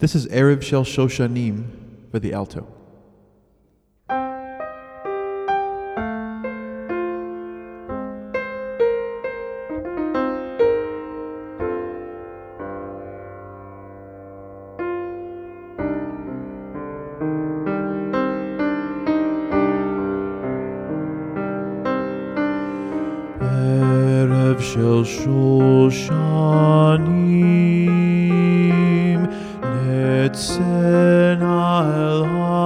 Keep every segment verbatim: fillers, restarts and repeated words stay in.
This is Erev Shel Shoshanim for the alto. Erev Shel Shoshanim Netzena el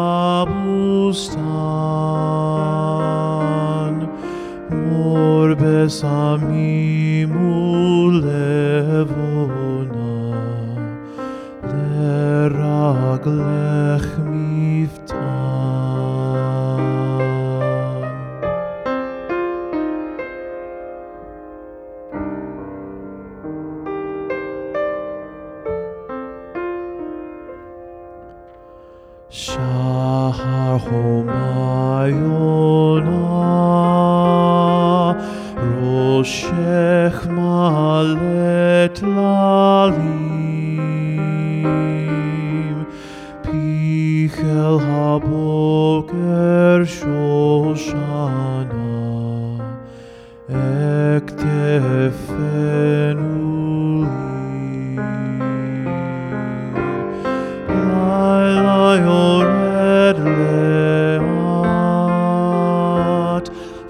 habustan Mor besamim ulevona Leraglech miftan. Shahar Homayona Roshech Malet Lalim Pichel Haboker Shoshana Ektefenu Yored leat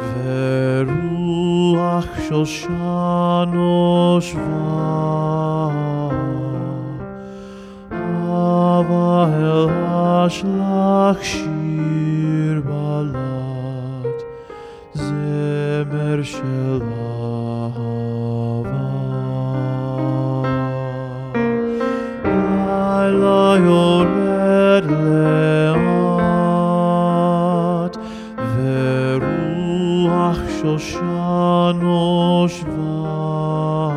veruach Shoshano shva Ava el hashlach shir balat Zemer shel ahava Laila yored leat veruach Shoshano shva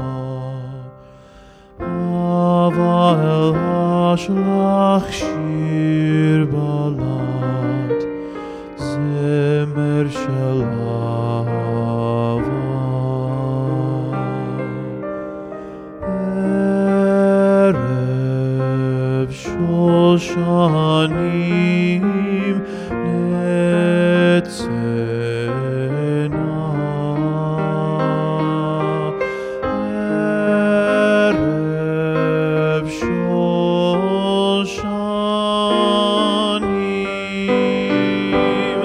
Ava el hashlach shir balat Zemer shel ahava Erev Shoshanim Netzena Erev Shoshanim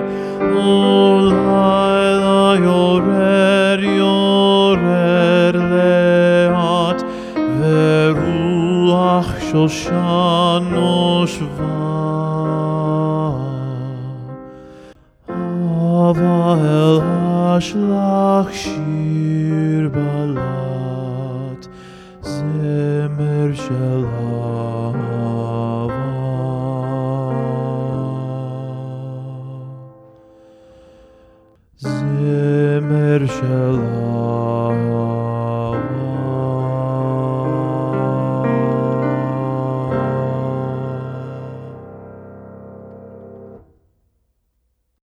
Olayla yorer yorer leat veruach Shoshano shva Ava el hashlach shir